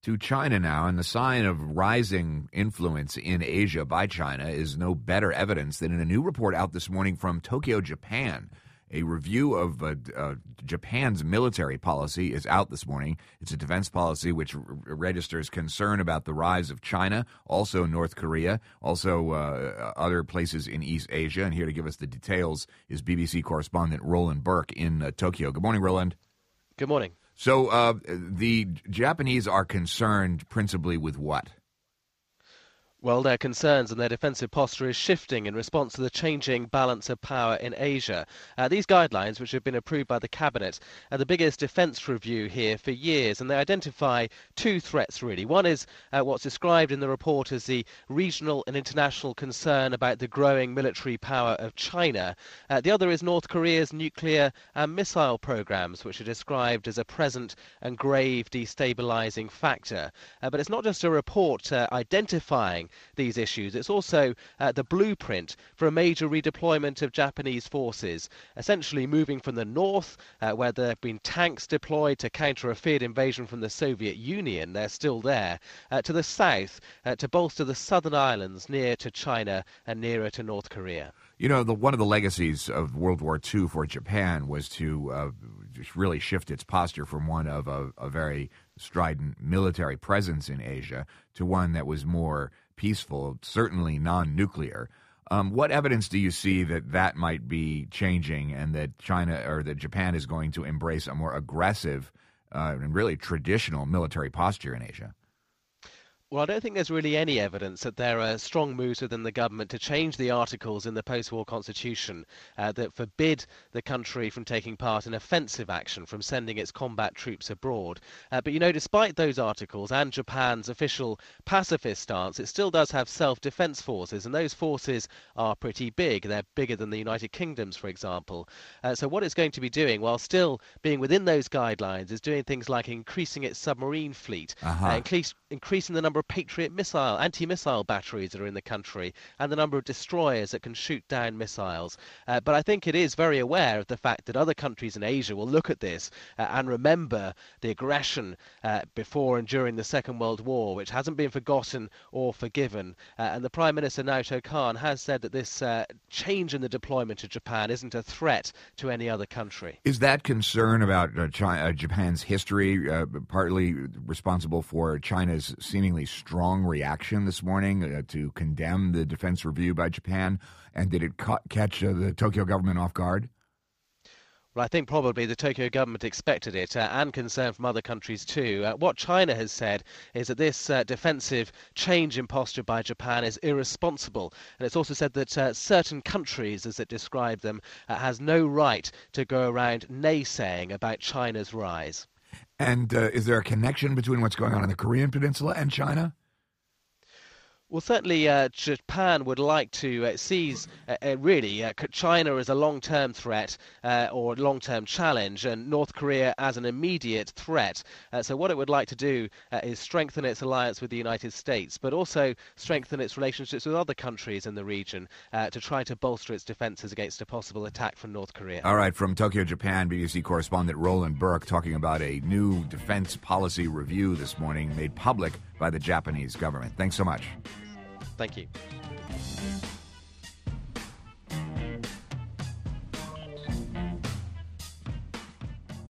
to China now, and the sign of rising influence in Asia by China is no better evidence than in a new report out this morning from Tokyo, Japan. A review of Japan's military policy is out this morning. It's a defense policy which registers concern about the rise of China, also North Korea, also other places in East Asia. And here to give us the details is BBC correspondent Roland Burke in Tokyo. Good morning, Roland. Good morning. So the Japanese are concerned principally with what? Well, their concerns and their defensive posture is shifting in response to the changing balance of power in Asia. These guidelines, which have been approved by the Cabinet, are the biggest defence review here for years, and they identify two threats, really. One is what's described in the report as the regional and international concern about the growing military power of China. The other is North Korea's nuclear and missile programmes, which are described as a present and grave destabilising factor. But it's not just a report identifying these issues. It's also the blueprint for a major redeployment of Japanese forces, essentially moving from the north, where there have been tanks deployed to counter a feared invasion from the Soviet Union, they're still there, to the south, to bolster the southern islands near to China and nearer to North Korea. You know, one of the legacies of World War II for Japan was to really shift its posture from one of a very strident military presence in Asia to one that was more peaceful, certainly non-nuclear. What evidence do you see that might be changing and that China or that Japan is going to embrace a more aggressive and really traditional military posture in Asia? Well, I don't think there's really any evidence that there are strong moves within the government to change the articles in the post-war constitution that forbid the country from taking part in offensive action, from sending its combat troops abroad. But, you know, despite those articles and Japan's official pacifist stance, it still does have self-defense forces, and those forces are pretty big. They're bigger than the United Kingdom's, for example. So what it's going to be doing, while still being within those guidelines, is doing things like increasing its submarine fleet, increasing the number of Patriot anti-missile batteries that are in the country, and the number of destroyers that can shoot down missiles. But I think it is very aware of the fact that other countries in Asia will look at this and remember the aggression before and during the Second World War, which hasn't been forgotten or forgiven. And the Prime Minister, Naoto Kan, has said that this change in the deployment of Japan isn't a threat to any other country. Is that concern about Japan's history partly responsible for China's seemingly strong reaction this morning to condemn the defense review by Japan? And did it catch the Tokyo government off guard? Well, I think probably the Tokyo government expected it and concern from other countries too. What China has said is that this defensive change in posture by Japan is irresponsible. And it's also said that certain countries, as it described them, has no right to go around naysaying about China's rise. And is there a connection between what's going on in the Korean Peninsula and China? Well, certainly Japan would like to seize China as a long-term threat or long-term challenge, and North Korea as an immediate threat. So what it would like to do is strengthen its alliance with the United States, but also strengthen its relationships with other countries in the region to try to bolster its defenses against a possible attack from North Korea. All right, from Tokyo, Japan, BBC correspondent Roland Burke talking about a new defense policy review this morning made public by the Japanese government. Thanks so much. Thank you.